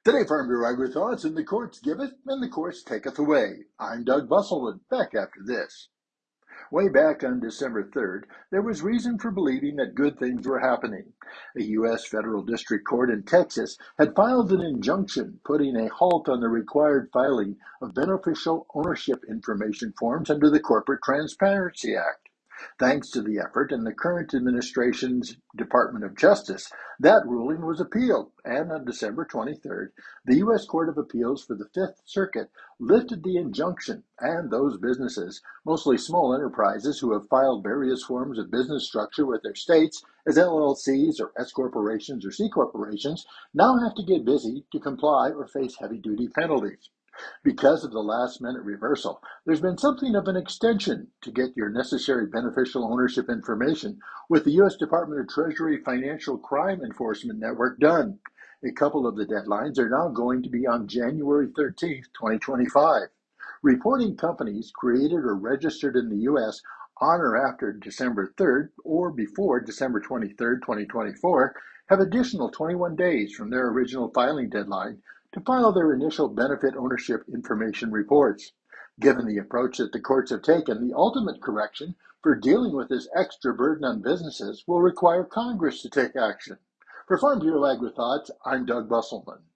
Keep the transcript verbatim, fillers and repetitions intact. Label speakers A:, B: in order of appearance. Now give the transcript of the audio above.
A: Today, Farm Bureau Agri Thoughts, and the courts giveth, and the courts taketh away. I'm Doug Busselman, back after this. Way back on December third, there was reason for believing that good things were happening. A U S federal district court in Texas had filed an injunction putting a halt on the required filing of beneficial ownership information forms under the Corporate Transparency Act. Thanks to the effort in the current administration's Department of Justice, that ruling was appealed, and on December twenty-third, the U S Court of Appeals for the Fifth Circuit lifted the injunction, and those businesses, mostly small enterprises who have filed various forms of business structure with their states as L L Cs or S corporations or C corporations, now have to get busy to comply or face heavy-duty penalties. Because of the last-minute reversal, there's been something of an extension to get your necessary beneficial ownership information with the U S Department of Treasury Financial Crime Enforcement Network done. A couple of the deadlines are now going to be on January thirteenth, twenty twenty-five. Reporting companies created or registered in the U S on or after December third or before December twenty-third, twenty twenty-four have additional twenty-one days from their original filing deadline to file their initial benefit ownership information reports. Given the approach that the courts have taken, the ultimate correction for dealing with this extra burden on businesses will require Congress to take action. For Farm Bureau Agri Thoughts, I'm Doug Busselman.